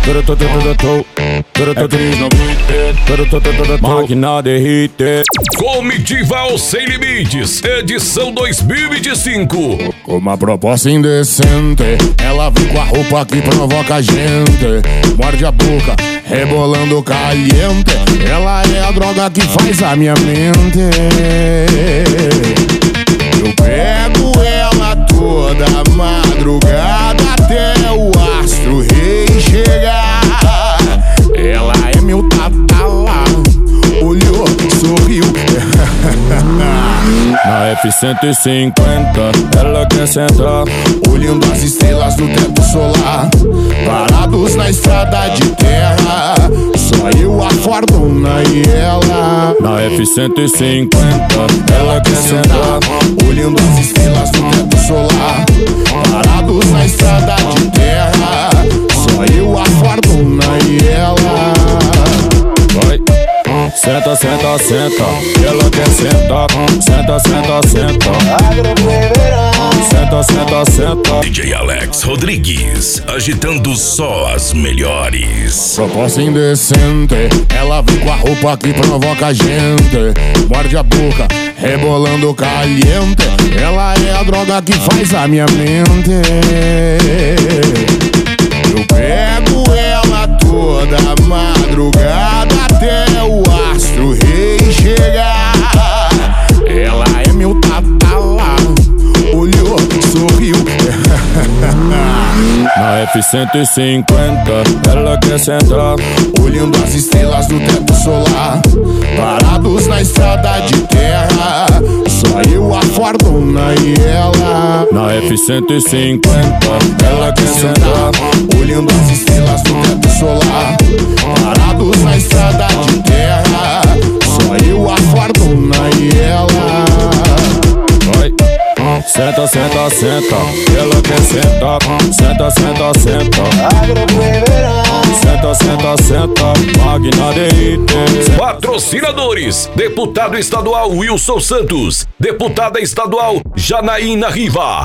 Máquina derrite. Comitiva Sem Limites, edição 2025. Com uma proposta indecente, ela vem com a roupa que provoca a gente. Morde a boca, rebolando caliente. Ela é a droga que faz a minha mente. Eu pego ela toda madrugada até o astro rei chegar. Ela é meu tatala, olhou, sorriu. Na F-150, ela quer sentar, olhando as estrelas do teto solar. Parados na estrada de terra, só eu, a fortuna e ela. Na F-150, ela quer sentar, olhando as estrelas do teto solar. Parados na estrada de terra, só eu, a fortuna e ela. vai. Senta, senta, senta, ela quer sentar. Senta, senta, senta. Senta, senta, senta. DJ Alex Rodrigues, agitando só as melhores. Proposta indecente, ela vem com a roupa que provoca a gente. Morde a boca, rebolando caliente. Ela é a droga que faz a minha mente. Eu pego ela toda madrugada até o astro rei chegar. Ela é meu tatala, olhou, sorriu. Na F-150, ela quer sentar, olhando as estrelas do teto solar. Parados na estrada de terra, só eu, a fortuna e ela. Na F-150, ela quer sentar, olhando as estrelas do teto solar. Parados na estrada de terra, só eu, a fortuna e ela. vai. Senta, senta, senta, ela quer sentar. Senta, senta, senta. Senta, senta, senta. Máquina derrite. Patrocinadores: Deputado Estadual Wilson Santos, Deputada Estadual Janaína Riva,